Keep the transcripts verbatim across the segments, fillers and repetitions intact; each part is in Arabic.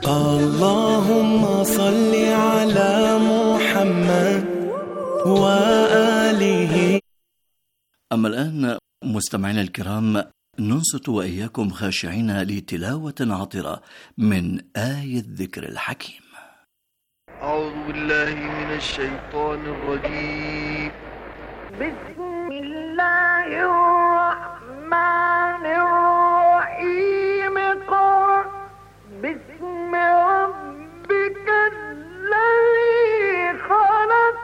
اللهم صل على محمد وآله. أما الآن مستمعينا الكرام، ننصت وإياكم خاشعين لتلاوة عطرة من آية الذكر الحكيم. أعوذ بالله من الشيطان الرجيم. بسم الله الرحمن الرحيم. قل بسم ربك الذي خلق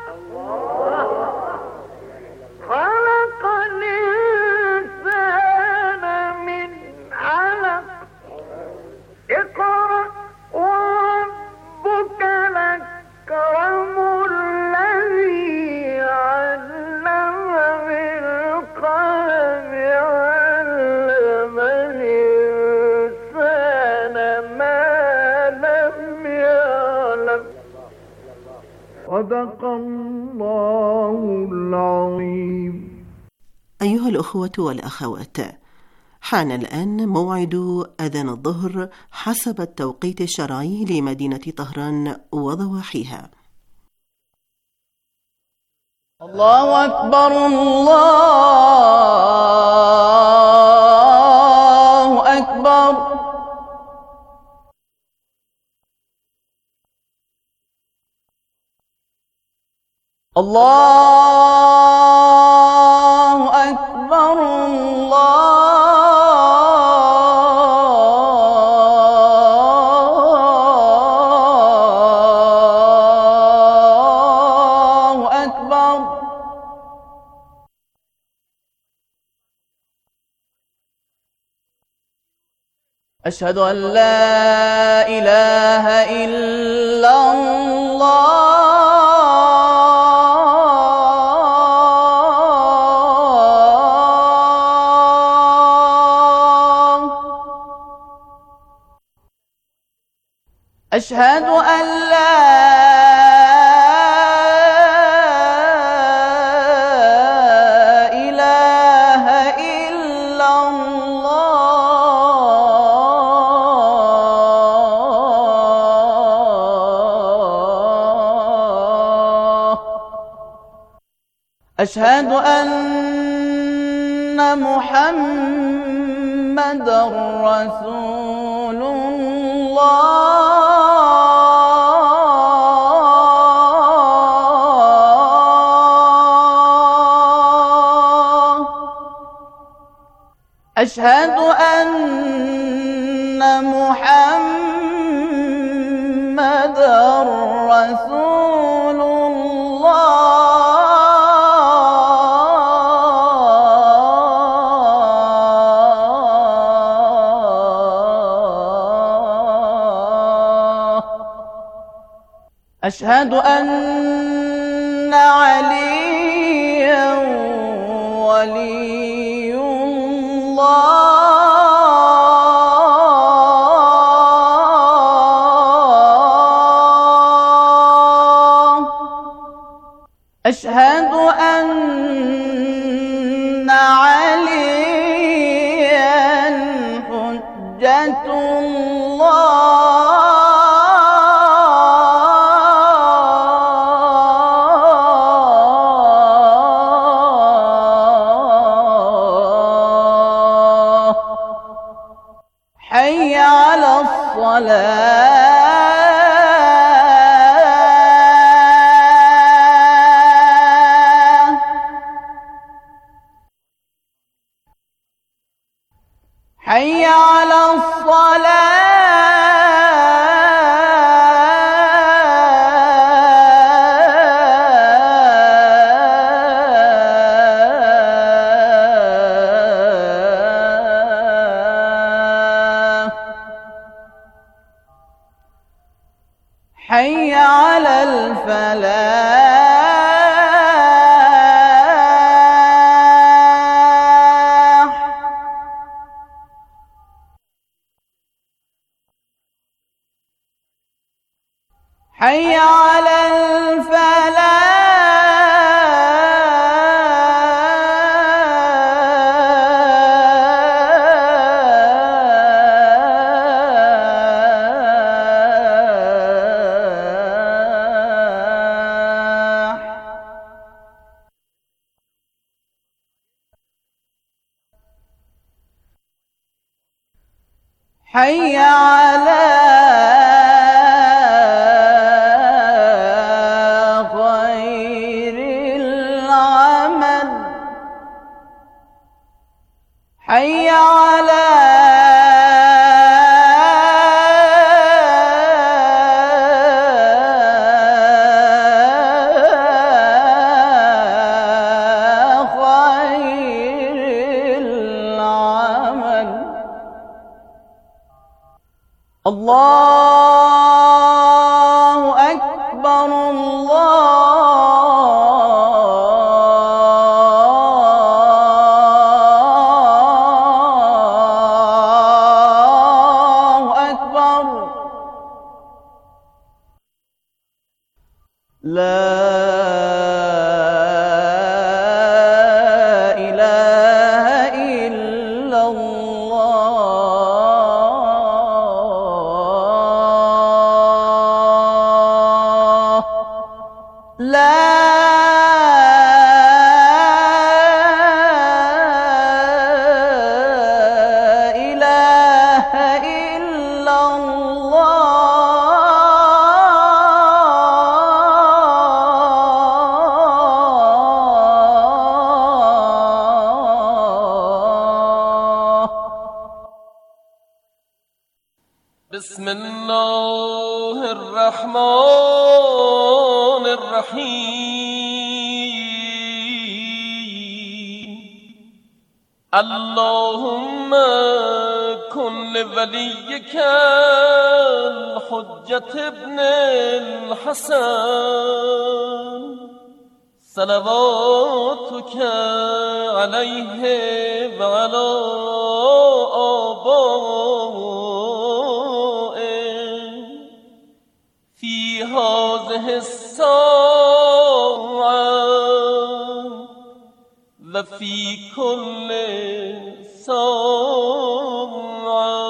خلق الإنسان من علق. اقرأ وربك الأكرم الذي علم بالقلم علم الإنسان ما لم يعلم. صدق الله العظيم. أيها الأخوة والأخوات، حان الآن موعد أذان الظهر حسب التوقيت الشرعي لمدينة طهران وضواحيها. الله أكبر الله أكبر. الله أكبر الله أكبر. أشهد أن لا إله إلا الله. أشهد أن لا إله إلا الله. أشهد أن محمدًا رسول الله. أشهد أن محمدًا رسول الله. أشهد أن عليًا ولي الله. أشهد أن عليًا حجة الله. حي على الصلاة. حي على الصلاة. حي على الفلاح. حي على الفلاح. حي على خير العمل حي على الله أكبر الله أكبر لا إله إلا الله لا إله إلا الله. بسم الله الرحمن الرحيم اللهم كن لوليك الحجة ابن الحسن صلواتك عليه وعلى آبائه في هذه الساعة وفي كل ساعة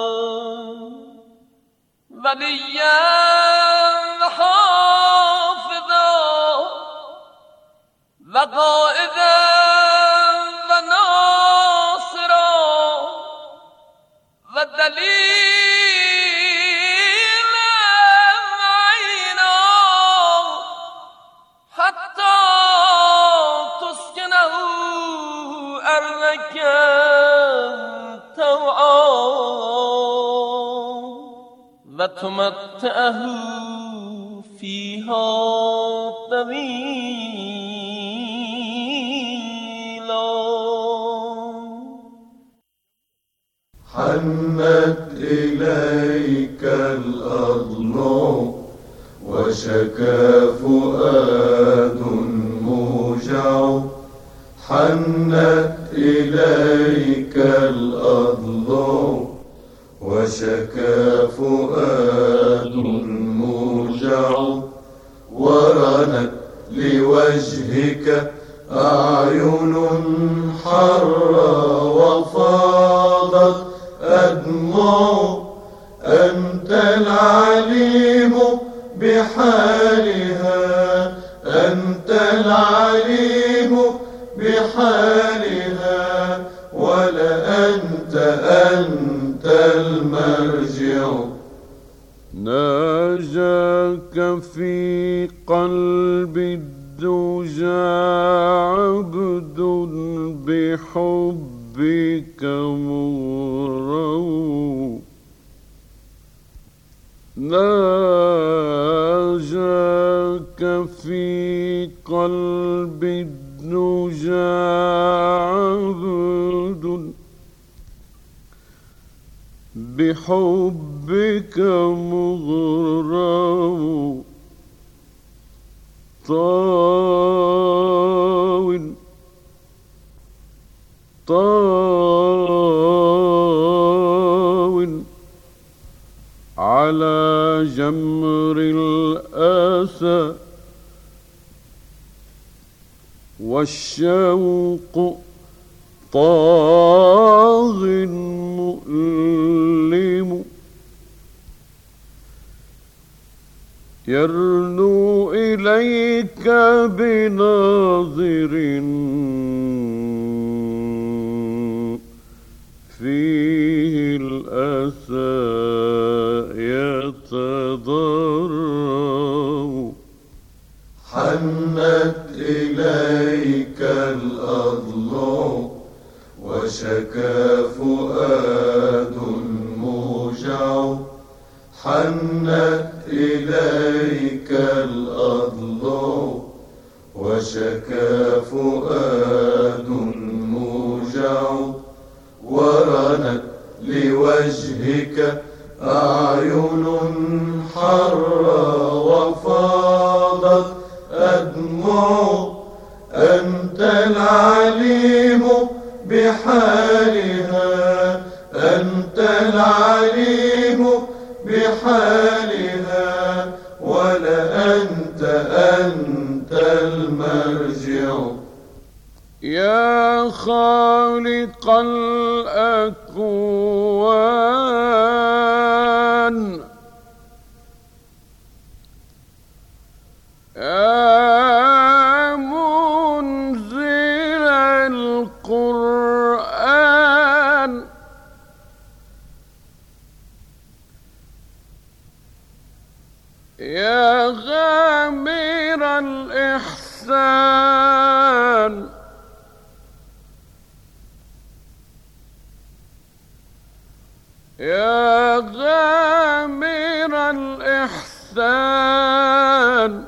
وليا حافظا وقائدا وناصرا ودليلا عينا حتى تسكنه أرضك طوعا وتمتعه فيها طويلا. حنت إليك الأضلاع وشكى فؤاد موجع حنت إليك الأضلاع وشكى فؤاد موجع ورنت لوجهك أعين حرة وفاضت أدمع أنت العليم بحالها أنت العليم بحالها ولأنت أنت المرجع. ناجاك في قلب الدجى عبد بحبك مغرم ناجاك في قلب الدجى عبد بحبك مغرم طاول طاول على جمر الأسى والشوق طاغ مؤلم يرنو إليك بناظر فيه الآن الأسى يتضرع. حنت إليك الأضلاع وشكى فؤاد موجع. حنت إليك الأضلاع وشكى فؤاد موجع. ورنت لوجهك أعين حرة وفاضت أدمع. أنت العليم بحالها، أنت العليم بحالها، ولأنت أنت المرجع. يا خالق الأكوان، يا منزل القرآن، يا غامر الإحسان، يا غامر الإحسان،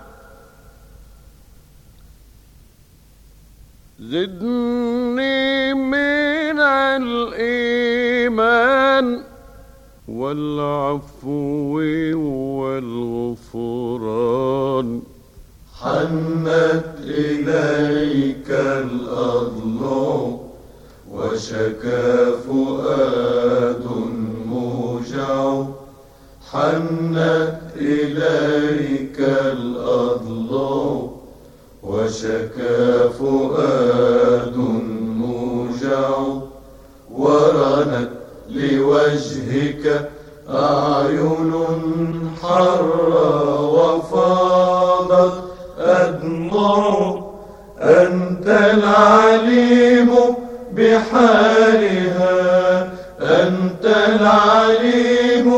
زدني من الإيمان والعفو والغفران. حنت إليك الأضلاع وشكى فؤاد موجع. حنت إليك الأضلاع وشكى فؤاد موجع. ورنت لوجهك أعين حرة وفاضت أدمع. أنت العليم بحالها، أنت العليم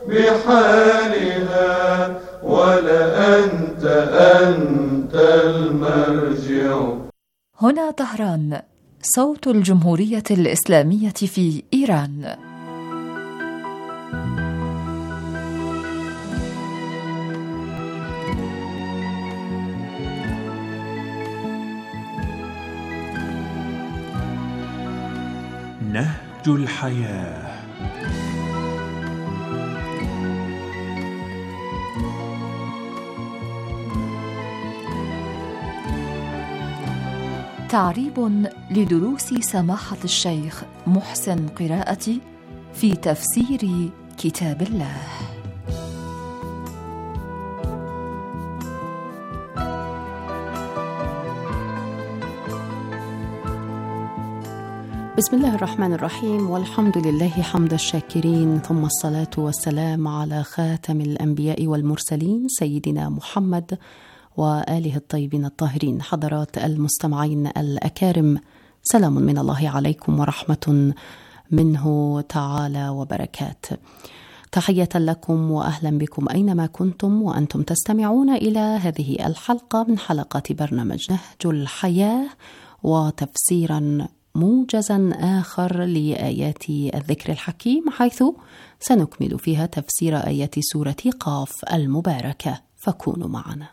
بحالها، ولأنت أنت المرجع. هنا طهران، صوت الجمهورية الإسلامية في إيران. نهج الحياة. تعريب لدروس سماحة الشيخ محسن قراءتي في تفسير كتاب الله. بسم الله الرحمن الرحيم، والحمد لله حمد الشاكرين، ثم الصلاة والسلام على خاتم الأنبياء والمرسلين سيدنا محمد وآله الطيبين الطاهرين. حضرات المستمعين الأكارم، سلام من الله عليكم ورحمة منه تعالى وبركات. تحية لكم وأهلا بكم أينما كنتم وأنتم تستمعون إلى هذه الحلقة من حلقات برنامج نهج الحياة، وتفسيرا موجزا آخر لآيات الذكر الحكيم، حيث سنكمل فيها تفسير آيات سورة قاف المباركة، فكونوا معنا.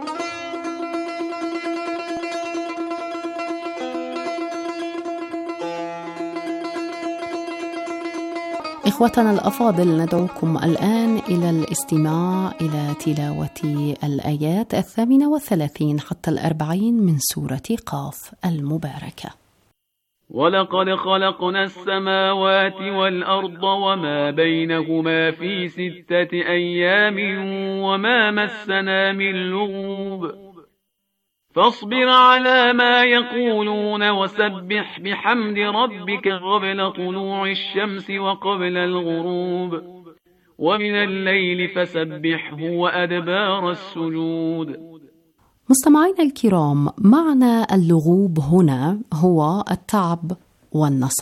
إخوتنا الأفاضل، ندعوكم الآن إلى الاستماع إلى تلاوة الآيات الثامنة والثلاثين حتى الأربعين من سورة قاف المباركة. ولقد خلقنا السماوات والأرض وما بينهما في ستة أيام وما مسنا من لغوب فاصبر على ما يقولون وسبح بحمد ربك قبل طلوع الشمس وقبل الغروب ومن الليل فسبحه وأدبار السجود. مستمعينا الكرام، معنى اللغوب هنا هو التعب والنصب،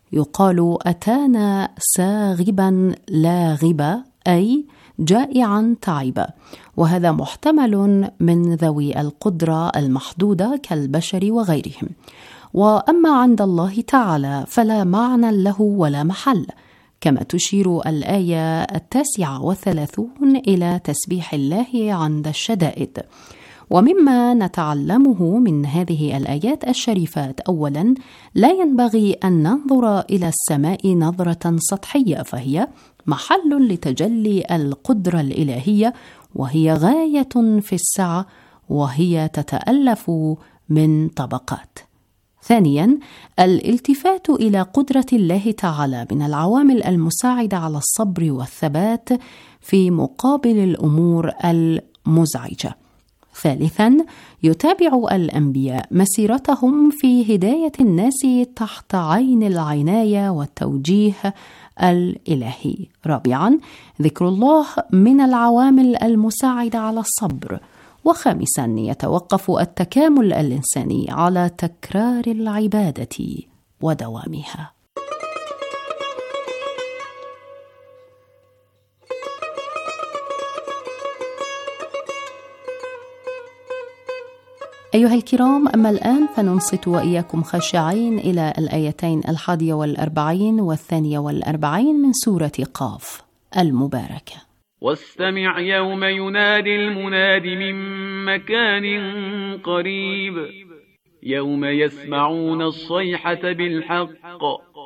يقال أتانا ساغبا لاغبا، أي جائعا تعبا، وهذا محتمل من ذوي القدرة المحدودة كالبشر وغيرهم. وأما عند الله تعالى فلا معنى له ولا محل، كما تشير الآية التاسعة والثلاثون إلى تسبيح الله عند الشدائد. ومما نتعلمه من هذه الآيات الشريفات: أولاً، لا ينبغي أن ننظر إلى السماء نظرة سطحية، فهي محل لتجلي القدرة الإلهية، وهي غاية في السعة، وهي تتألف من طبقات. ثانياً، الالتفات إلى قدرة الله تعالى من العوامل المساعدة على الصبر والثبات في مقابل الأمور المزعجة. ثالثاً، يتابع الأنبياء مسيرتهم في هداية الناس تحت عين العناية والتوجيه الإلهي. رابعاً، ذكر الله من العوامل المساعدة على الصبر. وخامساً، يتوقف التكامل الإنساني على تكرار العبادة ودوامها. أيها الكرام، أما الآن فننصت وإياكم خاشعين إلى الآيتين الحادية والأربعين والثانية والأربعين من سورة قاف المباركة. واستمع يوم ينادي المناد من مكان قريب، يوم يسمعون الصيحة بالحق،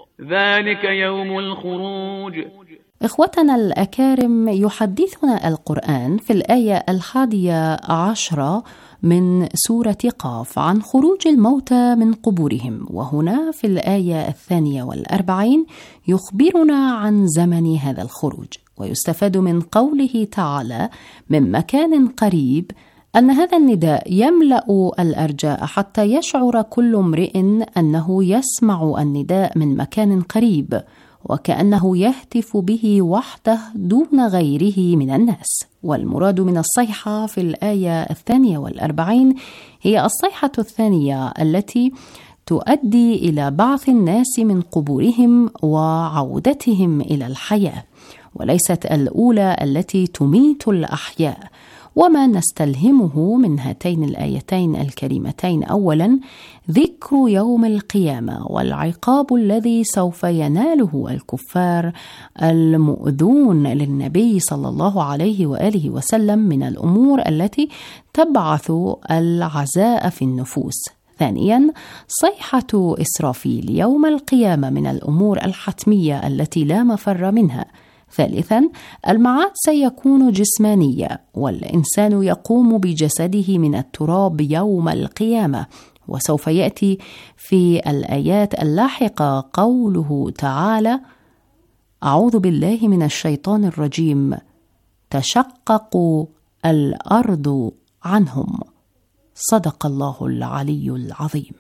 ذلك يوم الخروج. إخوتنا الأكارم، يحدثنا القرآن في الآية الحادية عشرة من سورة قاف عن خروج الموتى من قبورهم، وهنا في الآية الثانية والأربعين يخبرنا عن زمن هذا الخروج. ويستفاد من قوله تعالى من مكان قريب أن هذا النداء يملأ الأرجاء حتى يشعر كل امرئ أنه يسمع النداء من مكان قريب، وكأنه يهتف به وحده دون غيره من الناس. والمراد من الصيحة في الآية الثانية والأربعين هي الصيحة الثانية التي تؤدي إلى بعث الناس من قبورهم وعودتهم إلى الحياة، وليست الأولى التي تميت الأحياء. وما نستلهمه من هاتين الآيتين الكريمتين: أولاً، ذكر يوم القيامة والعقاب الذي سوف يناله الكفار المؤذون للنبي صلى الله عليه وآله وسلم من الأمور التي تبعث العزاء في النفوس. ثانياً، صيحة إسرافيل يوم القيامة من الأمور الحتمية التي لا مفر منها. ثالثاً، المعاد سيكون جسمانيا، والإنسان يقوم بجسده من التراب يوم القيامة. وسوف يأتي في الآيات اللاحقة قوله تعالى: أعوذ بالله من الشيطان الرجيم، تشقق الأرض عنهم. صدق الله العلي العظيم.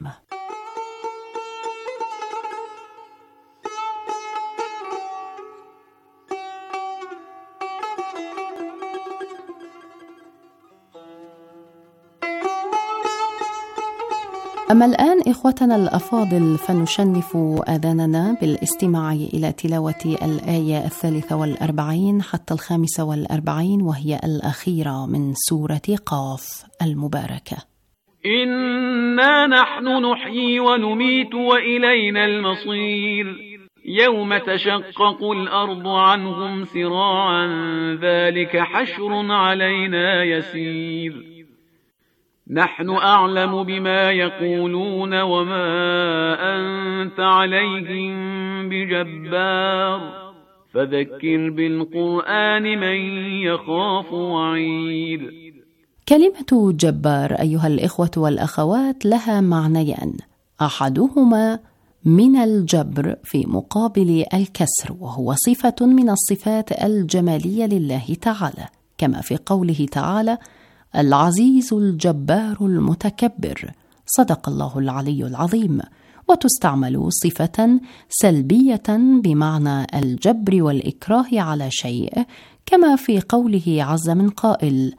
أما الآن إخوتنا الأفاضل فنشنف آذاننا بالاستماع إلى تلاوة الآية الثالثة والأربعين حتى الخامسة والأربعين، وهي الأخيرة من سورة قاف المباركة. إنا نحن نحيي ونميت وإلينا المصير، يوم تشقق الأرض عنهم سراعا، ذلك حشر علينا يسير. نحن أعلم بما يقولون وما أنت عليهم بجبار، فذكر بالقرآن من يخاف وعيد. كلمة جبار أيها الإخوة والأخوات لها معنيان: أحدهما من الجبر في مقابل الكسر، وهو صفة من الصفات الجمالية لله تعالى، كما في قوله تعالى: العزيز الجبار المتكبر. صدق الله العلي العظيم. وتستعمل صفة سلبية بمعنى الجبر والإكراه على شيء، كما في قوله عز من قائل: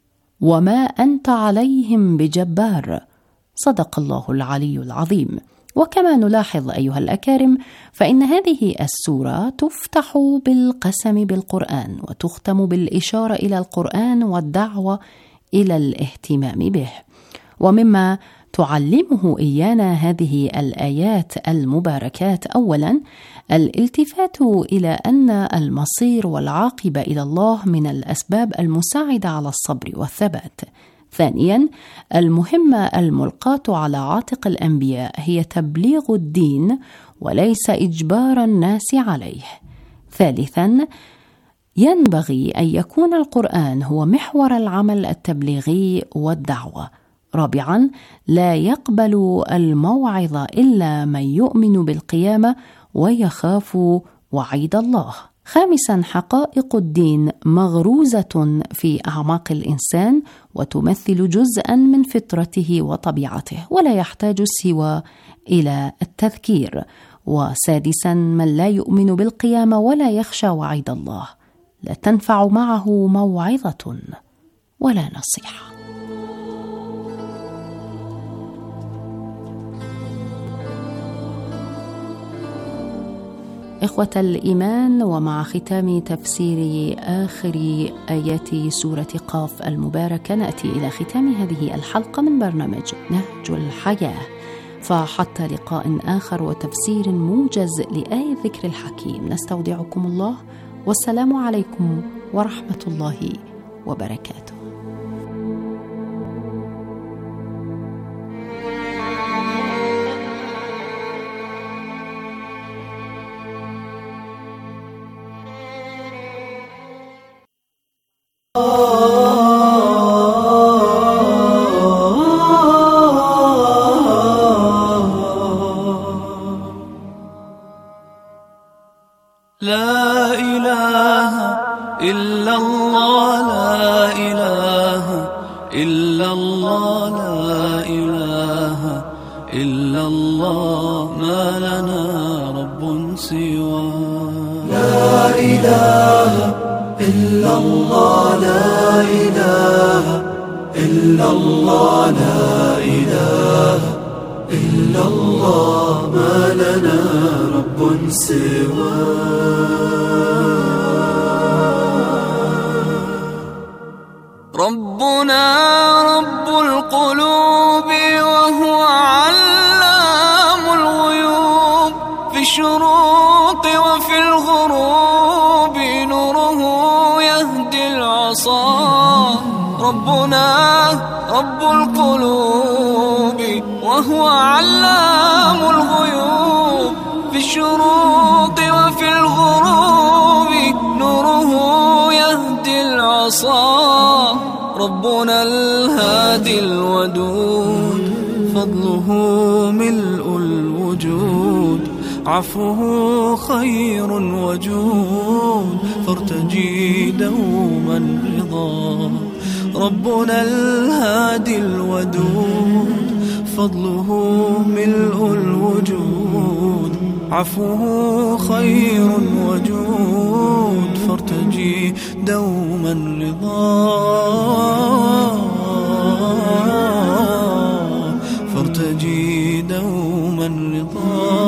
وما أنت عليهم بجبار. صدق الله العلي العظيم. وكما نلاحظ أيها الأكارم فإن هذه السورة تفتح بالقسم بالقرآن وتختم بالإشارة إلى القرآن والدعوة إلى الاهتمام به. ومما تعلمه إيانا هذه الآيات المباركات أولا الالتفات إلى أن المصير والعاقبة إلى الله من الأسباب المساعدة على الصبر والثبات. ثانيا المهمة الملقاة على عاتق الأنبياء هي تبليغ الدين وليس إجبار الناس عليه. ثالثا ينبغي أن يكون القرآن هو محور العمل التبليغي والدعوة. رابعا لا يقبل الموعظة إلا من يؤمن بالقيامة ويخاف وعيد الله. خامسا حقائق الدين مغروزة في أعماق الإنسان وتمثل جزءا من فطرته وطبيعته ولا يحتاج سوى إلى التذكير. وسادسا من لا يؤمن بالقيامة ولا يخشى وعيد الله لا تنفع معه موعظة ولا نصيحة. إخوة الإيمان، ومع ختام تفسير آخر آيات سورة قاف المباركة نأتي إلى ختام هذه الحلقة من برنامج نهج الحياة، فحتى لقاء آخر وتفسير موجز لآية ذكر الحكيم نستودعكم الله، والسلام عليكم ورحمة الله وبركاته. لا إله إلا الله، لا إله إلا الله، لا إله إلا الله، ما لنا رب سوى. لا إله إلا الله، لا إله إلا الله، لا إله إلا الله، ما لنا رب سوى. ربنا رب القلوب وهو علام الغيوب، في الشروق وفي الغروب نوره يهدي العصا. ربنا رب القلوب وهو علام الغيوب، في الشروق وفي الغروب نوره يهدي العصا. ربنا الهادي الودود، فضله ملء الوجود، عفوه خير وجود، فارتجي دوما رضا. ربنا الهادي الودود، فضله ملء الوجود، عفوه خير وجود، فارتجي دوما رضا، فارتجي دوما رضا.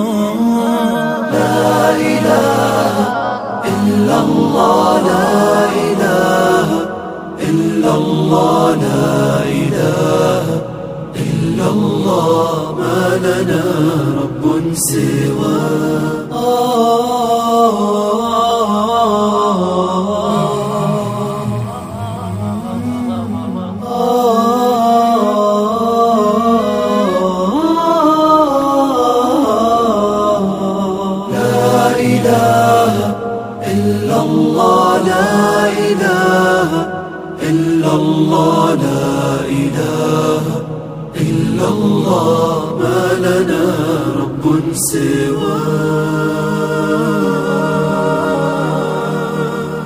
لا إله إلا الله، لا إله إلا الله، لا إله إلا الله، ما لنا رب سوى. الله لا إله إلا الله، ما لنا رب سواه.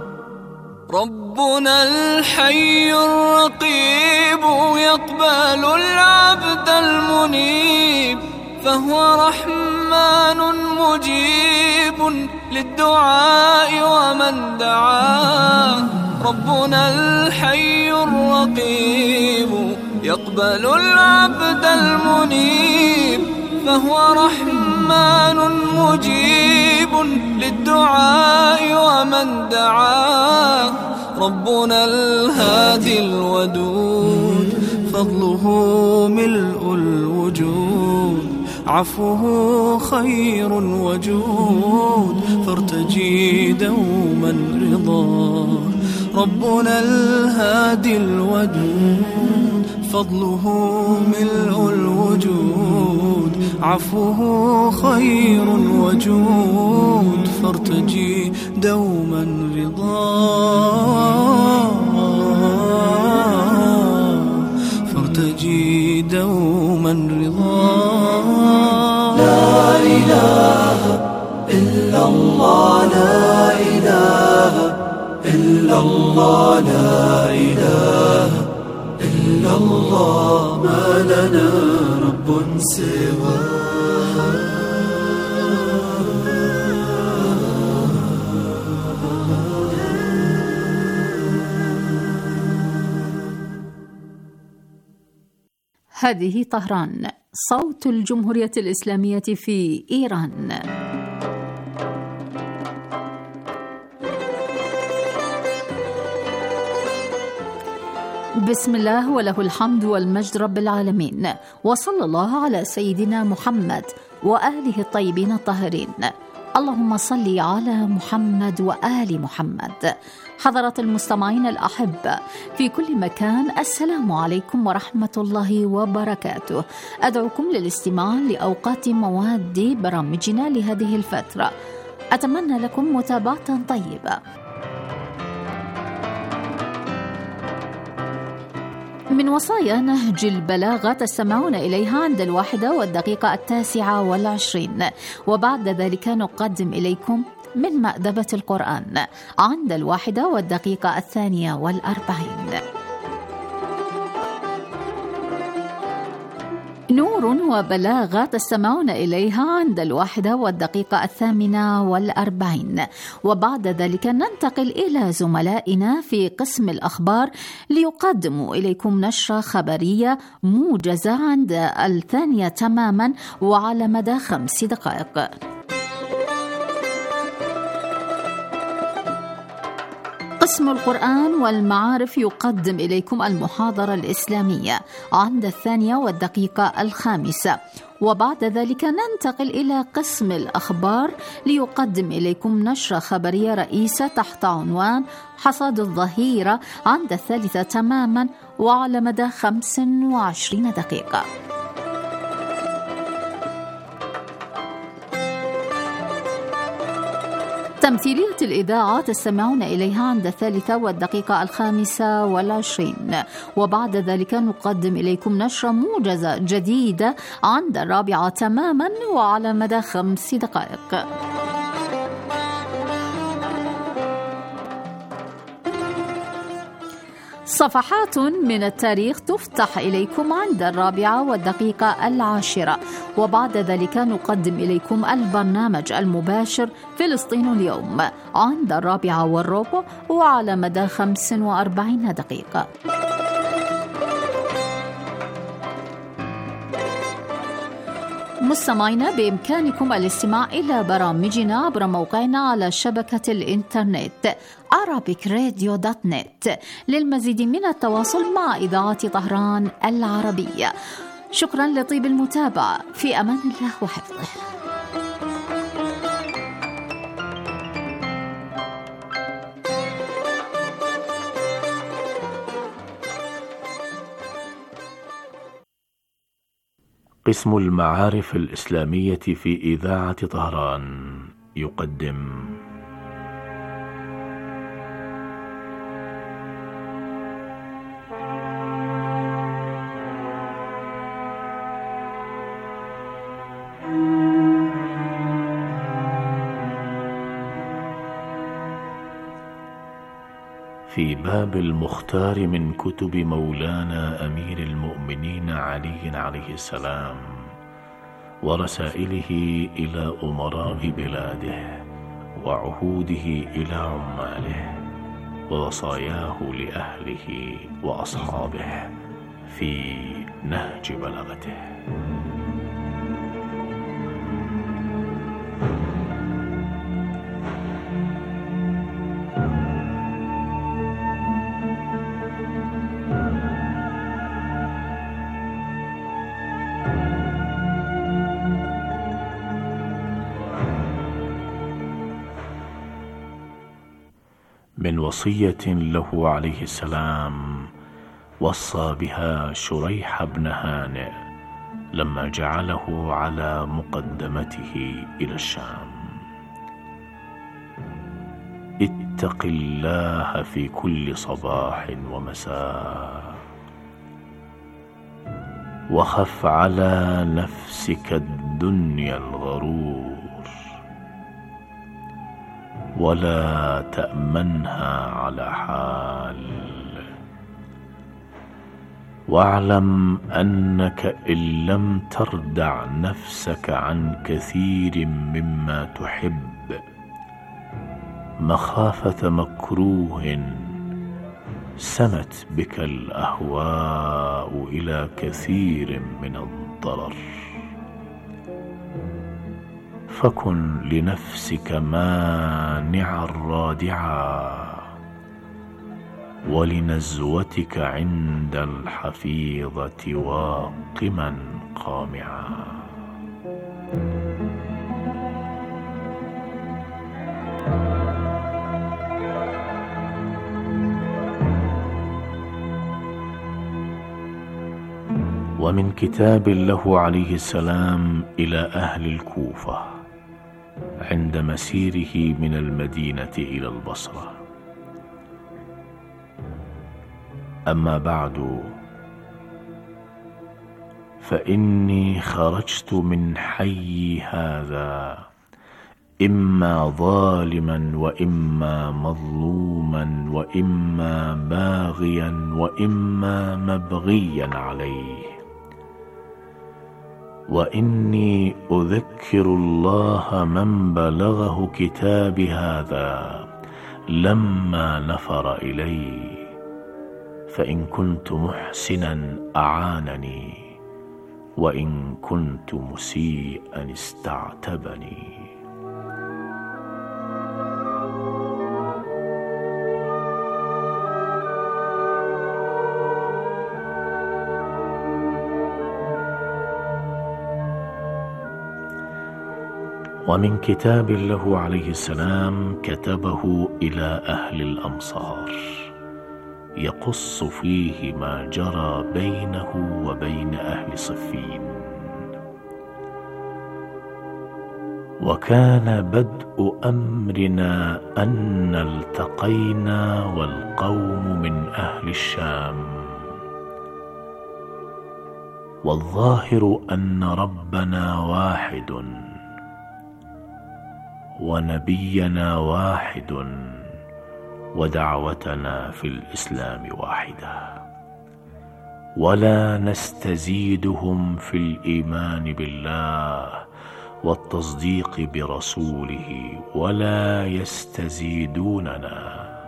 ربنا الحي الرقيب يقبل العبد المنيب، فهو رحمن مجيب للدعاء ومن دعاه. ربنا الحي الرقيب يقبل العبد المنيب، فهو رحمن مجيب للدعاء ومن دعاه. ربنا الهادي الودود فضله ملء الوجود، عفوه خير وجود فارتجي دوما رضاه. ربنا الهادي الودود فضله ملء الوجود، عفوه خير وجود فارتجي دوما رضاه. فارتجي دوما رضاه. لا إله إلا الله، لا إله إلا الله، لا إله إلا الله، ما لنا رب سواه. هذه طهران، صوت الجمهورية الإسلامية في إيران. بسم الله وله الحمد والمجد رب العالمين، وصلى الله على سيدنا محمد وآله الطيبين الطاهرين. اللهم صل على محمد وآل محمد. حضرات المستمعين الأحبة في كل مكان، السلام عليكم ورحمة الله وبركاته. أدعوكم للاستماع لأوقات مواد برامجنا لهذه الفترة. أتمنى لكم متابعة طيبة. من وصايا نهج البلاغة تستمعون إليها عند الواحدة والدقيقة التاسعة والعشرين، وبعد ذلك نقدم إليكم من مأدبة القرآن عند الواحدة والدقيقة الثانية والأربعين. نور وبلاغة تستمعون إليها عند الواحدة والدقيقة الثامنة والأربعين، وبعد ذلك ننتقل إلى زملائنا في قسم الأخبار ليقدموا إليكم نشرة خبرية موجزة عند الثانية تماما وعلى مدى خمس دقائق. قسم القرآن والمعارف يقدم إليكم المحاضرة الإسلامية عند الثانية والدقيقة الخامسة، وبعد ذلك ننتقل إلى قسم الأخبار ليقدم إليكم نشرة خبرية رئيسة تحت عنوان حصاد الظهيرة عند الثالثة تماما وعلى مدى خمس وعشرين دقيقة. تمثيلية الإذاعة تستمعون إليها عند الثالثة والدقيقة الخامسة والعشرين، وبعد ذلك نقدم إليكم نشرة موجزة جديدة عند الرابعة تماما وعلى مدى خمس دقائق. صفحات من التاريخ تفتح إليكم عند الرابعة والدقيقة العاشرة، وبعد ذلك نقدم إليكم البرنامج المباشر فلسطين اليوم عند الرابعة والربع وعلى مدى خمس وأربعين دقيقة. مستمعينا، بإمكانكم الاستماع إلى برامجنا عبر موقعنا على شبكة الإنترنت arabic radio dot net للمزيد من التواصل مع إذاعة طهران العربية. شكرا لطيب المتابعة، في أمان الله وحفظه. قسم المعارف الإسلامية في إذاعة طهران يقدم في باب المختار من كتب مولانا أمير المؤمنين علي عليه السلام ورسائله إلى أمراء بلاده وعهوده إلى عماله ووصاياه لأهله وأصحابه في نهج بلاغته. من وصية له عليه السلام وصى بها شريح بن هانئ لما جعله على مقدمته إلى الشام: اتق الله في كل صباح ومساء، وخف على نفسك الدنيا الغرور، ولا تأمنها على حال، واعلم أنك إن لم تردع نفسك عن كثير مما تحب مخافة مكروه سمت بك الأهواء إلى كثير من الضرر، فكن لنفسك مانعا رادعا، ولنزوتك عند الحفيظة واقما قامعا. ومن كتاب له عليه السلام إلى أهل الكوفة عند مسيره من المدينة إلى البصرة: أما بعد، فإني خرجت من حي هذا إما ظالما وإما مظلوما وإما باغيا وإما مبغيا عليه، وإني أذكر الله من بلغه كتاب هذا لما نفر إلي، فإن كنت محسنا أعانني، وإن كنت مسيئا استعتبني. ومن كتاب له عليه السلام كتبه إلى أهل الأمصار يقص فيه ما جرى بينه وبين أهل صفين: وكان بدء أمرنا أن التقينا والقوم من أهل الشام، والظاهر أن ربنا واحد ونبينا واحد ودعوتنا في الإسلام واحدة، ولا نستزيدهم في الإيمان بالله والتصديق برسوله ولا يستزيدوننا.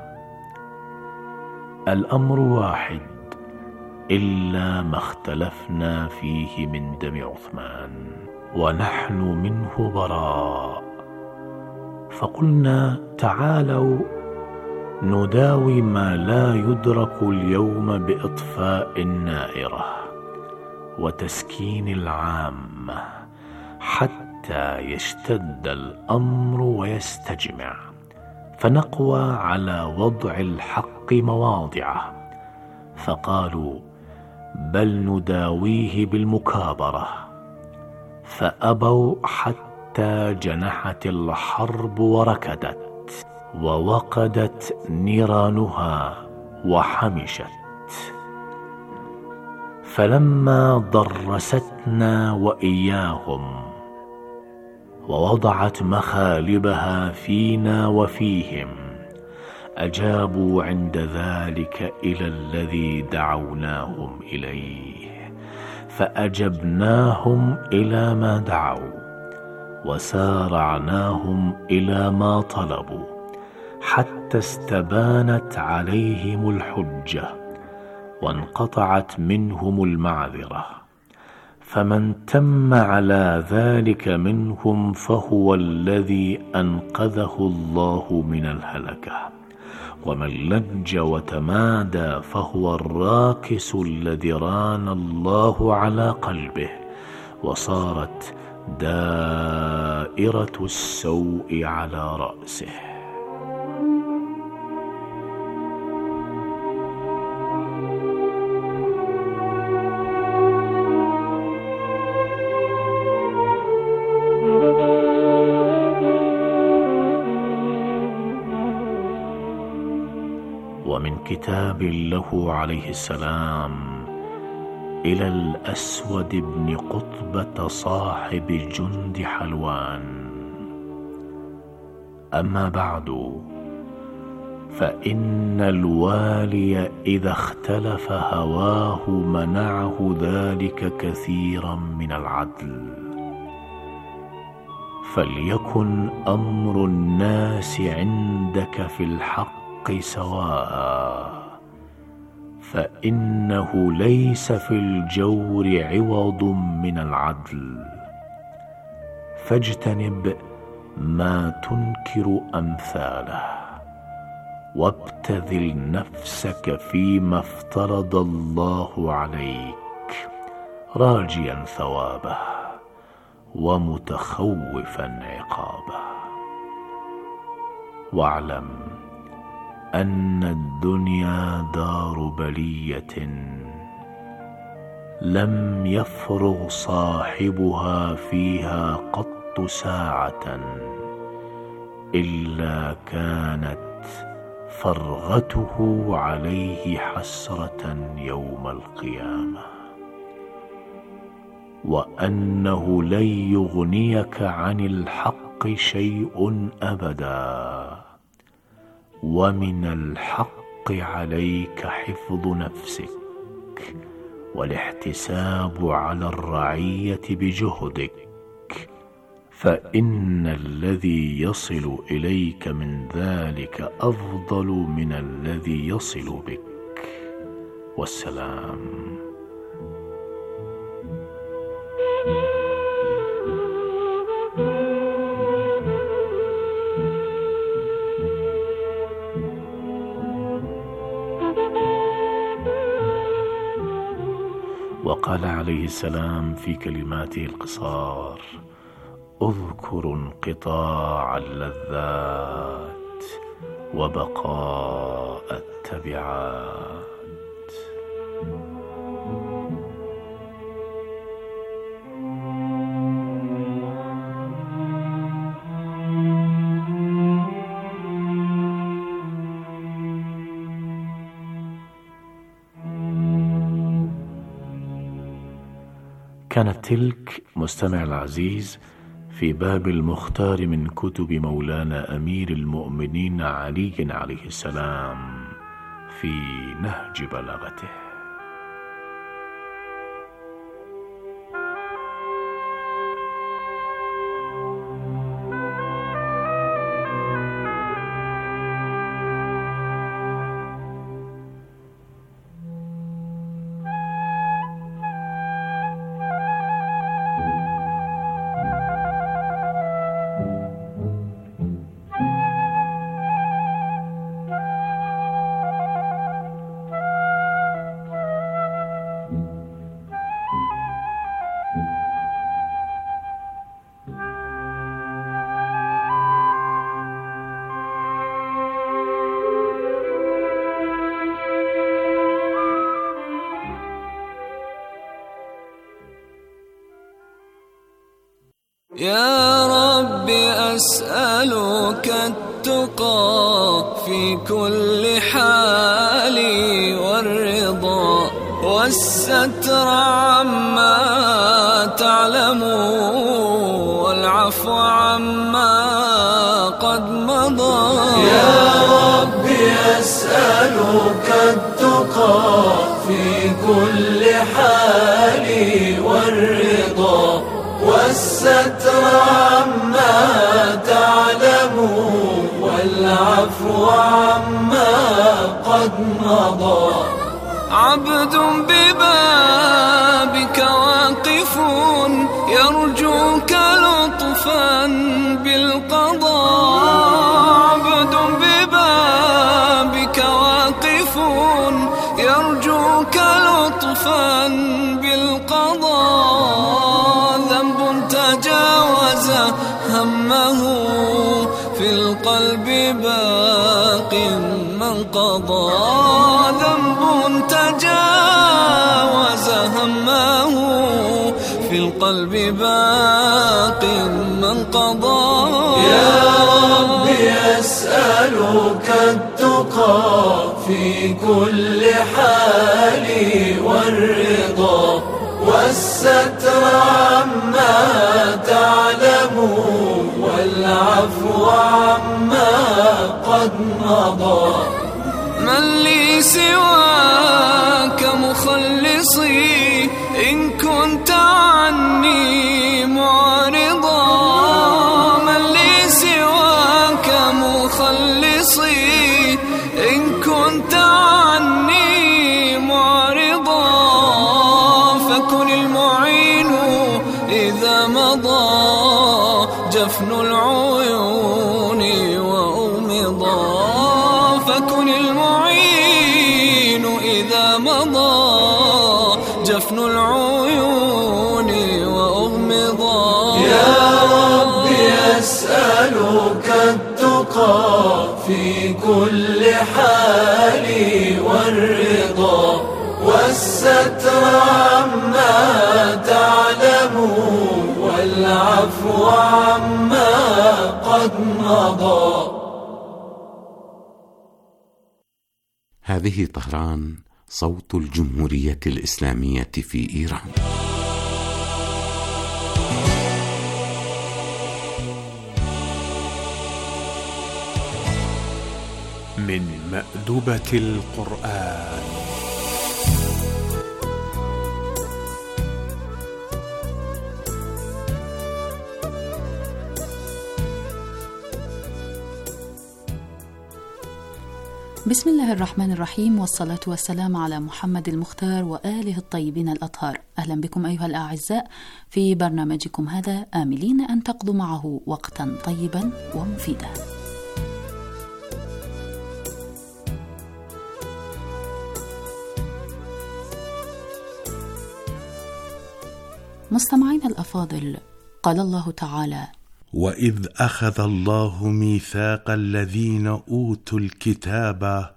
الأمر واحد إلا ما اختلفنا فيه من دم عثمان، ونحن منه براء. فقلنا: تعالوا نداوي ما لا يدرك اليوم بإطفاء النائرة وتسكين العامة حتى يشتد الأمر ويستجمع، فنقوى على وضع الحق مواضعه. فقالوا: بل نداويه بالمكابرة، فأبوا حتى جنحت الحرب وركدت ووقدت نيرانها وحمشت. فلما ضرستنا وإياهم ووضعت مخالبها فينا وفيهم، أجابوا عند ذلك إلى الذي دعوناهم إليه، فأجبناهم إلى ما دعوا وسارعناهم إلى ما طلبوا، حتى استبانت عليهم الحجة وانقطعت منهم المعذرة. فمن تم على ذلك منهم فهو الذي أنقذه الله من الهلكة، ومن لج وتمادى فهو الراكس الذي ران الله على قلبه، وصارت دائرة السوء على رأسه. كتاب له عليه السلام إلى الأسود بن قطبة صاحب جند حلوان. أما بعد، فإن الوالي إذا اختلف هواه منعه ذلك كثيرا من العدل. فليكن أمر الناس عندك في الحق سواء، فإنه ليس في الجور عوض من العدل. فاجتنب ما تنكر أمثاله، وابتذل نفسك فيما افترض الله عليك، راجيا ثوابه ومتخوفا عقابه. واعلم أن الدنيا دار بلية لم يفرغ صاحبها فيها قط ساعة إلا كانت فرغته عليه حسرة يوم القيامة، وأنه لن يغنيك عن الحق شيء أبدا، ومن الحق عليك حفظ نفسك والاحتساب على الرعية بجهدك، فإن الذي يصل إليك من ذلك أفضل من الذي يصل بك. والسلام. وقال عليه السلام في كلماته القصار: اذكر انقطاع اللذات وبقاء التبعات. كانت تلك مستمع العزيز في باب المختار من كتب مولانا أمير المؤمنين علي عليه السلام في نهج بلاغته. يا رب أسألك التقى في كل حال والرضا والستر عما تعلم والعفو عما قد مضى. يا رب أسألك التقى في كل حال والرضا والستر عما تعلم والعفو عما قد مضى. عبد ببابك واقف يرجوك لطفا بالقضاء. عبد ببابك واقف يرجوك لطفا بالقضاء. ذنب تجاوز همه في القلب باق من قضى. ذنب تجاوز همه في القلب باق من قضى. يا رب يسألك التقى في كل حال والرضا والستر عما تعلم والعفو عما قد مضى. من لي سواك مخلصي إن كنت عني معرضا، من لي سواك مخلصي إن كنت عني معرضا، فكن المعين إذا مضى جفن العيون وأغمضا، فكن المعين إذا مضى جفن العيون وأغمضا. يا رب أسألك التقى في كل حال والرضا والستر عما تعلم والعفو عما قد مضى. هذه طهران، صوت الجمهورية الإسلامية في إيران. من مأدبة القرآن. بسم الله الرحمن الرحيم، والصلاة والسلام على محمد المختار وآله الطيبين الأطهار. أهلا بكم أيها الأعزاء في برنامجكم هذا، آملين أن تقضوا معه وقتا طيبا ومفيدا. مستمعين الأفاضل، قال الله تعالى: وإذ أخذ الله ميثاق الذين أوتوا الكتاب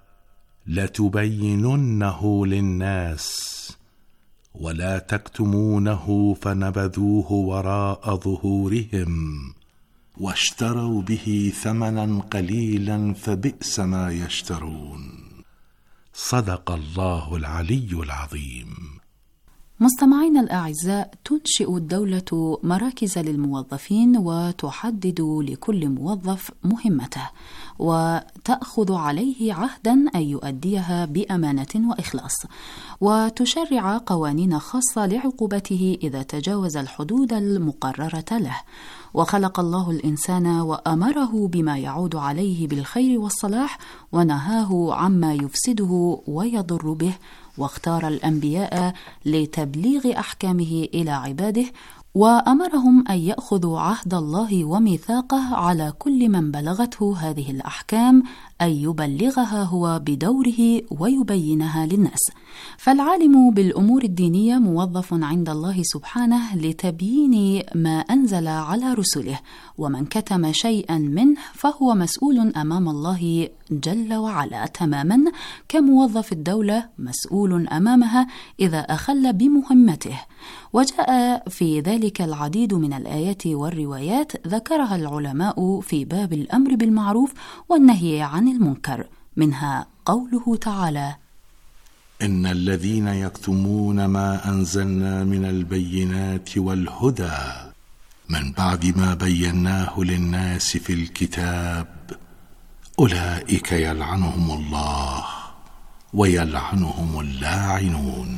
لتبيننه للناس ولا تكتمونه فنبذوه وراء ظهورهم واشتروا به ثمنا قليلا فبئس ما يشترون. صدق الله العلي العظيم. مستمعين الأعزاء، تنشئ الدولة مراكز للموظفين وتحدد لكل موظف مهمته، وتأخذ عليه عهدا أن يؤديها بأمانة وإخلاص، وتشرع قوانين خاصة لعقوبته إذا تجاوز الحدود المقررة له. وخلق الله الإنسان وأمره بما يعود عليه بالخير والصلاح، ونهاه عما يفسده ويضر به، واختار الأنبياء لتبليغ أحكامه إلى عباده، وأمرهم أن يأخذوا عهد الله وميثاقه على كل من بلغته هذه الأحكام أن يبلغها هو بدوره ويبينها للناس. فالعالم بالأمور الدينية موظف عند الله سبحانه لتبيين ما أنزل على رسله، ومن كتم شيئا منه فهو مسؤول أمام الله جل وعلا، تماما كموظف الدولة مسؤول أمامها إذا أخل بمهمته. وجاء في ذلك العديد من الآيات والروايات ذكرها العلماء في باب الأمر بالمعروف والنهي عن المنكر، منها قوله تعالى: إن الذين يكتمون ما أنزلنا من البينات والهدى من بعد ما بيناه للناس في الكتاب أولئك يلعنهم الله ويلعنهم اللاعنون.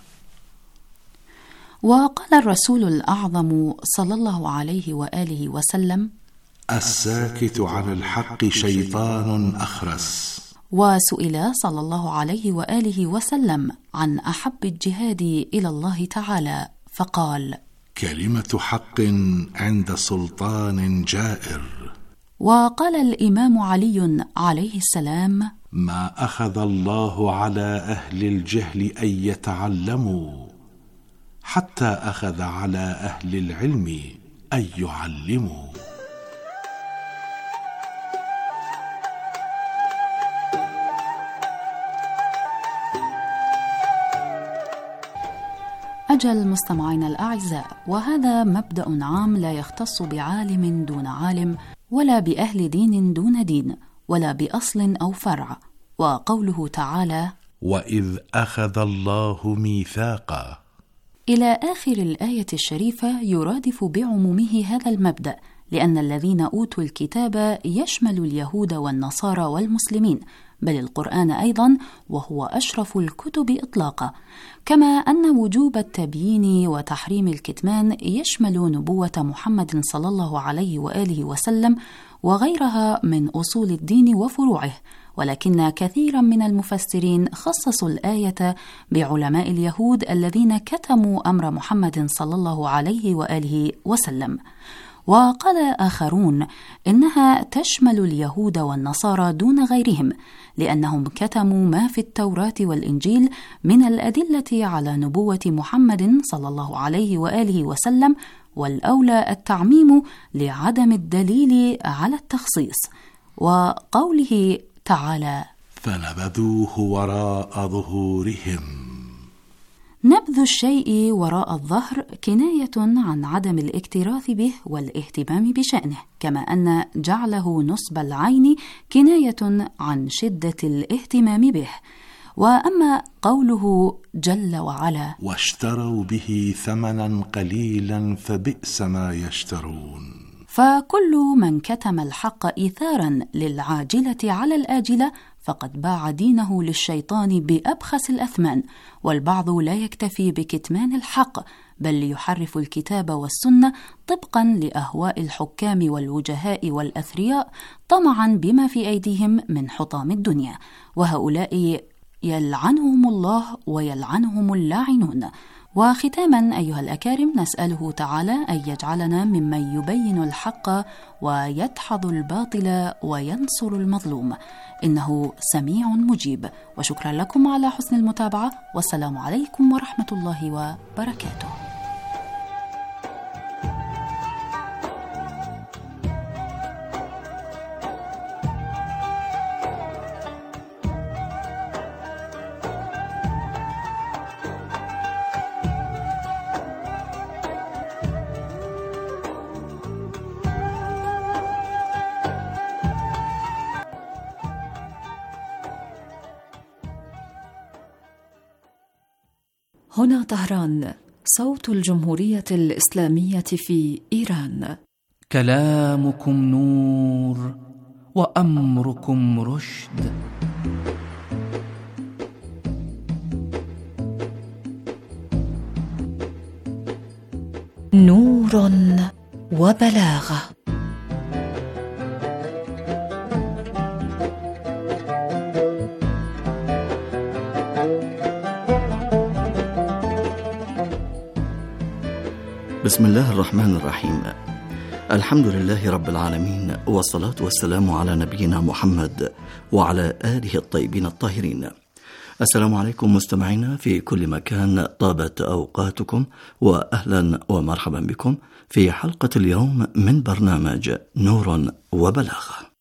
وقال الرسول الأعظم صلى الله عليه وآله وسلم: الساكت عن الحق شيطان أخرس. وسئل صلى الله عليه وآله وسلم عن أحب الجهاد إلى الله تعالى، فقال: كلمة حق عند سلطان جائر. وقال الإمام علي عليه السلام: ما أخذ الله على أهل الجهل أن يتعلموا حتى أخذ على أهل العلم أن يعلموا. أجل مستمعين الأعزاء، وهذا مبدأ عام لا يختص بعالم دون عالم، ولا بأهل دين دون دين، ولا بأصل أو فرع. وقوله تعالى: وإذ أخذ الله ميثاقا، إلى آخر الآية الشريفة يرادف بعمومه هذا المبدأ، لأن الذين أوتوا الكتاب يشمل اليهود والنصارى والمسلمين، بل القرآن أيضا، وهو أشرف الكتب إطلاقا، كما أن وجوب التبيين وتحريم الكتمان يشمل نبوة محمد صلى الله عليه وآله وسلم وغيرها من أصول الدين وفروعه. ولكن كثيرا من المفسرين خصصوا الآية بعلماء اليهود الذين كتموا أمر محمد صلى الله عليه وآله وسلم. وقال آخرون إنها تشمل اليهود والنصارى دون غيرهم، لأنهم كتموا ما في التوراة والإنجيل من الأدلة على نبوة محمد صلى الله عليه وآله وسلم، والأولى التعميم لعدم الدليل على التخصيص. وقوله تعالى: فنبذوه وراء ظهورهم. نبذ الشيء وراء الظهر كناية عن عدم الاكتراث به والاهتمام بشأنه، كما أن جعله نصب العين كناية عن شدة الاهتمام به. وأما قوله جل وعلا: واشتروا به ثمنا قليلا فبئس ما يشترون، فكل من كتم الحق إيثارا للعاجلة على الآجلة فقد باع دينه للشيطان بأبخس الأثمان. والبعض لا يكتفي بكتمان الحق، بل يحرف الكتاب والسنة طبقا لأهواء الحكام والوجهاء والأثرياء، طمعا بما في أيديهم من حطام الدنيا، وهؤلاء يلعنهم الله ويلعنهم اللاعنون. وختاما أيها الأكارم، نسأله تعالى أن يجعلنا ممن يبين الحق ويدحض الباطل وينصر المظلوم، إنه سميع مجيب. وشكرا لكم على حسن المتابعة، والسلام عليكم ورحمة الله وبركاته. هنا طهران، صوت الجمهورية الإسلامية في إيران. كلامكم نور وأمركم رشد. نور وبلاغة. بسم الله الرحمن الرحيم. الحمد لله رب العالمين، والصلاة والسلام على نبينا محمد وعلى آله الطيبين الطاهرين. السلام عليكم مستمعينا في كل مكان، طابت أوقاتكم، وأهلا ومرحبا بكم في حلقة اليوم من برنامج نور وبلاغة.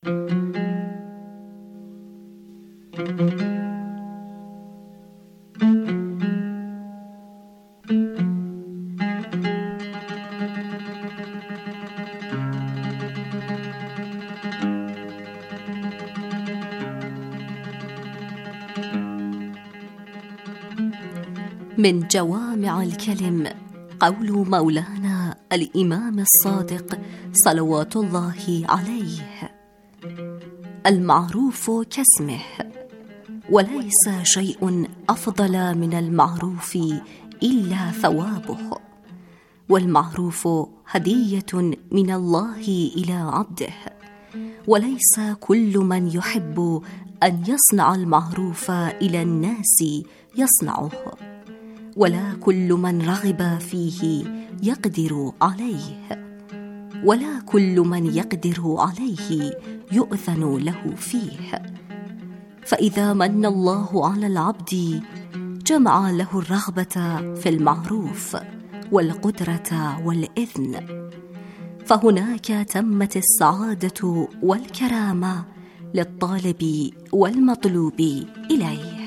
من جوامع الكلم قول مولانا الإمام الصادق صلوات الله عليه: المعروف كاسمه، وليس شيء أفضل من المعروف إلا ثوابه، والمعروف هدية من الله إلى عبده، وليس كل من يحب أن يصنع المعروف إلى الناس يصنعه، ولا كل من رغب فيه يقدر عليه، ولا كل من يقدر عليه يؤذن له فيه. فإذا من الله على العبد جمع له الرغبة في المعروف والقدرة والإذن، فهناك تمت السعادة والكرامة للطالب والمطلوب إليه.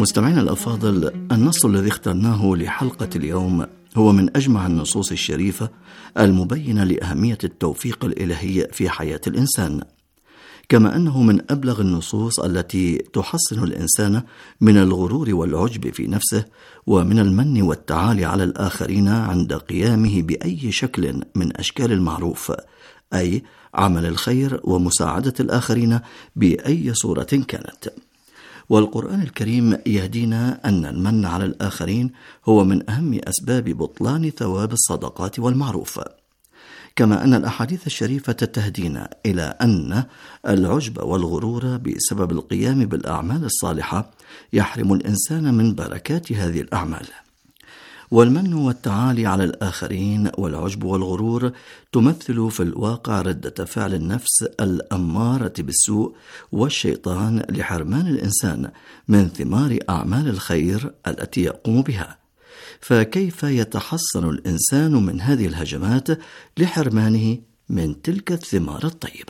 مستمعينا الأفاضل، النص الذي اخترناه لحلقة اليوم هو من أجمع النصوص الشريفة المبينة لأهمية التوفيق الإلهي في حياة الإنسان، كما أنه من أبلغ النصوص التي تحصن الإنسان من الغرور والعجب في نفسه ومن المن والتعالي على الآخرين عند قيامه بأي شكل من أشكال المعروف، أي عمل الخير ومساعدة الآخرين بأي صورة كانت. والقرآن الكريم يهدينا أن المن على الآخرين هو من أهم أسباب بطلان ثواب الصدقات والمعروف، كما أن الأحاديث الشريفة تهدينا إلى أن العجب والغرور بسبب القيام بالأعمال الصالحة يحرم الإنسان من بركات هذه الأعمال. والمن والتعالي على الآخرين والعجب والغرور تمثل في الواقع ردة فعل النفس الأمارة بالسوء والشيطان لحرمان الإنسان من ثمار أعمال الخير التي يقوم بها. فكيف يتحصن الإنسان من هذه الهجمات لحرمانه من تلك الثمار الطيبة؟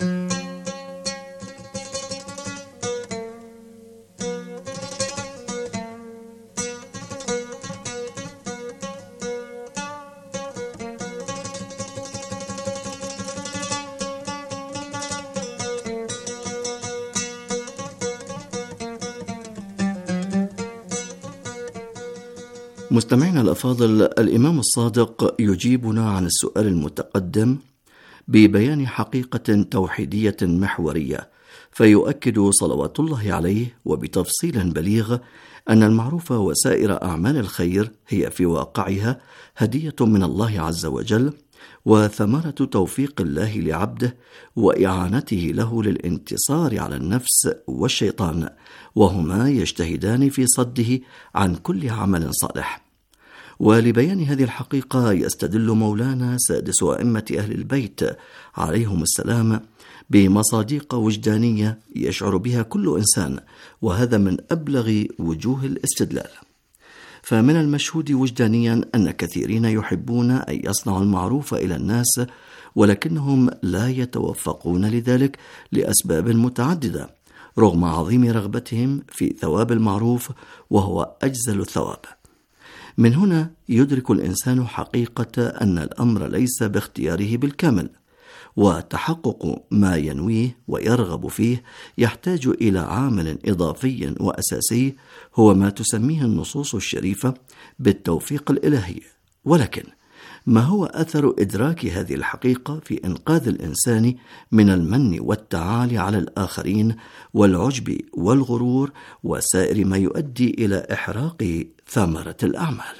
مستمعينا الأفاضل، الإمام الصادق يجيبنا عن السؤال المتقدم ببيان حقيقة توحيدية محورية، فيؤكد صلوات الله عليه وبتفصيل بليغ أن المعروف وسائر أعمال الخير هي في واقعها هدية من الله عز وجل وثمرة توفيق الله لعبده وإعانته له للانتصار على النفس والشيطان، وهما يجتهدان في صده عن كل عمل صالح. ولبيان هذه الحقيقة يستدل مولانا سادس أئمة أهل البيت عليهم السلام بمصادق وجدانية يشعر بها كل إنسان، وهذا من أبلغ وجوه الاستدلال. فمن المشهود وجدانيا أن كثيرين يحبون أن يصنعوا المعروف إلى الناس، ولكنهم لا يتوفقون لذلك لأسباب متعددة رغم عظيم رغبتهم في ثواب المعروف وهو أجزل الثواب. من هنا يدرك الإنسان حقيقة أن الأمر ليس باختياره بالكامل، وتحقق ما ينويه ويرغب فيه يحتاج إلى عامل إضافي وأساسي هو ما تسميه النصوص الشريفة بالتوفيق الإلهي. ولكن ما هو أثر إدراك هذه الحقيقة في إنقاذ الإنسان من المن والتعالي على الآخرين والعجب والغرور وسائر ما يؤدي إلى إحراق ثمرة الأعمال؟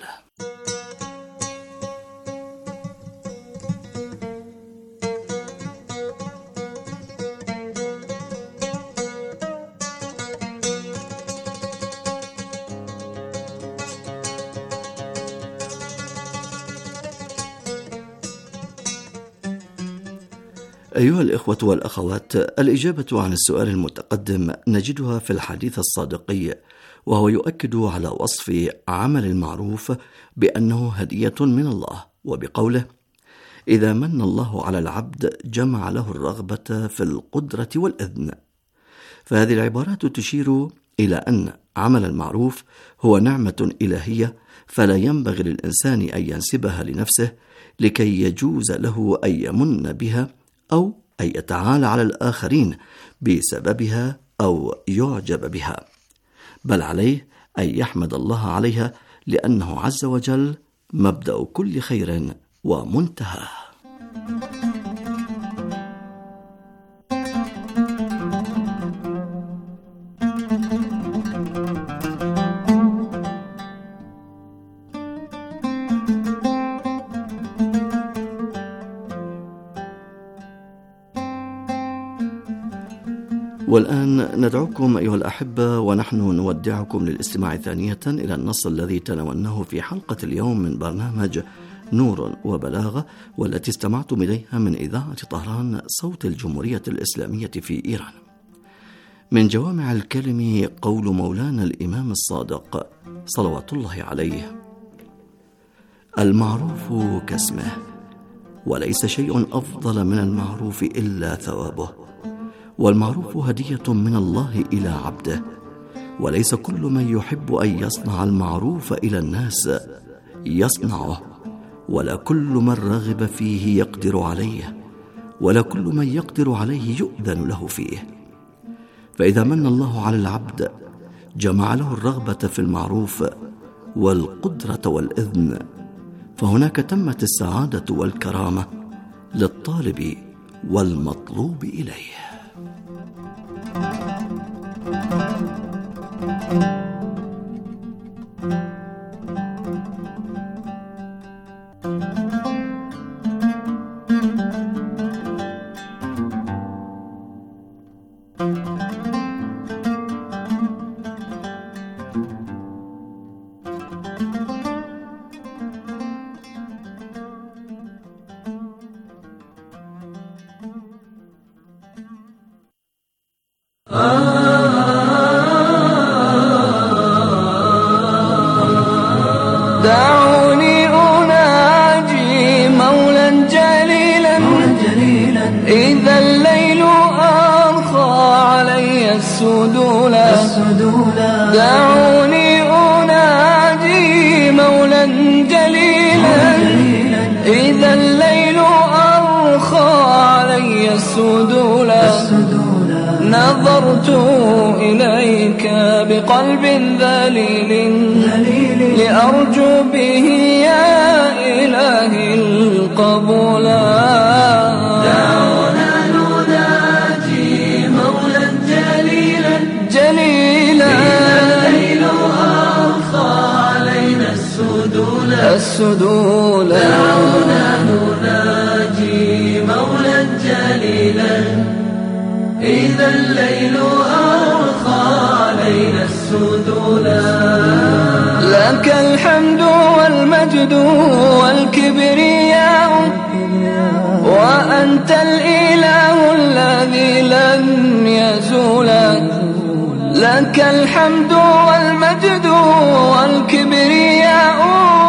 أيها الإخوة والأخوات، الإجابة عن السؤال المتقدم نجدها في الحديث الصادقي، وهو يؤكد على وصف عمل المعروف بأنه هدية من الله، وبقوله: إذا من الله على العبد جمع له الرغبة في القدرة والإذن. فهذه العبارات تشير إلى أن عمل المعروف هو نعمة إلهية، فلا ينبغي للإنسان أن ينسبها لنفسه لكي يجوز له أن يمن بها أو أن يتعالى على الآخرين بسببها أو يعجب بها، بل عليه أن يحمد الله عليها، لأنه عز وجل مبدأ كل خير ومنتهى. والآن ندعوكم أيها الأحبة ونحن نودعكم للاستماع ثانية إلى النص الذي تناولناه في حلقة اليوم من برنامج نور وبلاغة، والتي استمعتم إليها من إذاعة طهران صوت الجمهورية الإسلامية في إيران. من جوامع الكلم قول مولانا الإمام الصادق صلوات الله عليه: المعروف كاسمه، وليس شيء أفضل من المعروف إلا ثوابه، والمعروف هدية من الله إلى عبده، وليس كل من يحب أن يصنع المعروف إلى الناس يصنعه، ولا كل من رغب فيه يقدر عليه، ولا كل من يقدر عليه يؤذن له فيه. فإذا من الله على العبد جمع له الرغبة في المعروف والقدرة والإذن، فهناك تمت السعادة والكرامة للطالب والمطلوب إليه. دعوني أناجي مولا جليلا إذا الليل أرخى علي السدولا. دعوني أناجي مولا جليلا إذا الليل أرخى علي السدولا. نظرت إليك بقلب ذليل لأرجو به يا إلهي القبول. دعونا نناجي مولا جليلا جليلا الليل أرخى علينا السدول السدول. دعونا نناجي مولا جليلا إذا الليل أرخى علينا السدولا. لك الحمد والمجد والكبرياء وأنت الإله الذي لن يزول. لك الحمد والمجد والكبرياء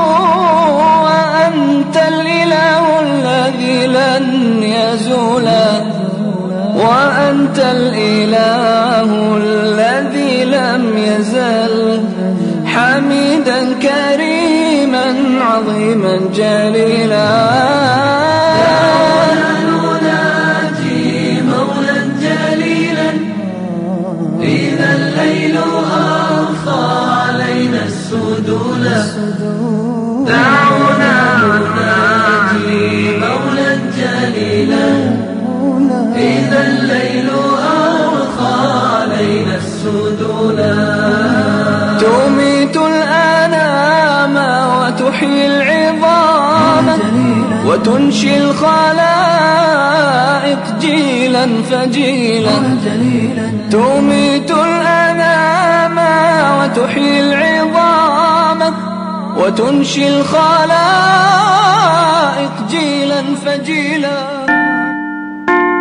وأنت الإله الذي لن يزول. وأنت الإله الذي لم يزل حميدا كريما عظيما جليلا. نناجي مولا جليلا إذا الليل أرخى علينا السدولا. دعونا نناجي مولا جليلا إذا الليل أرخى علينا السدولا. تميت الأنام وتحيي العظام وتنشي الخلائق جيلا فجيلا. تميت الأنام وتحيي العظام وتنشي الخلائق جيلا فجيلا.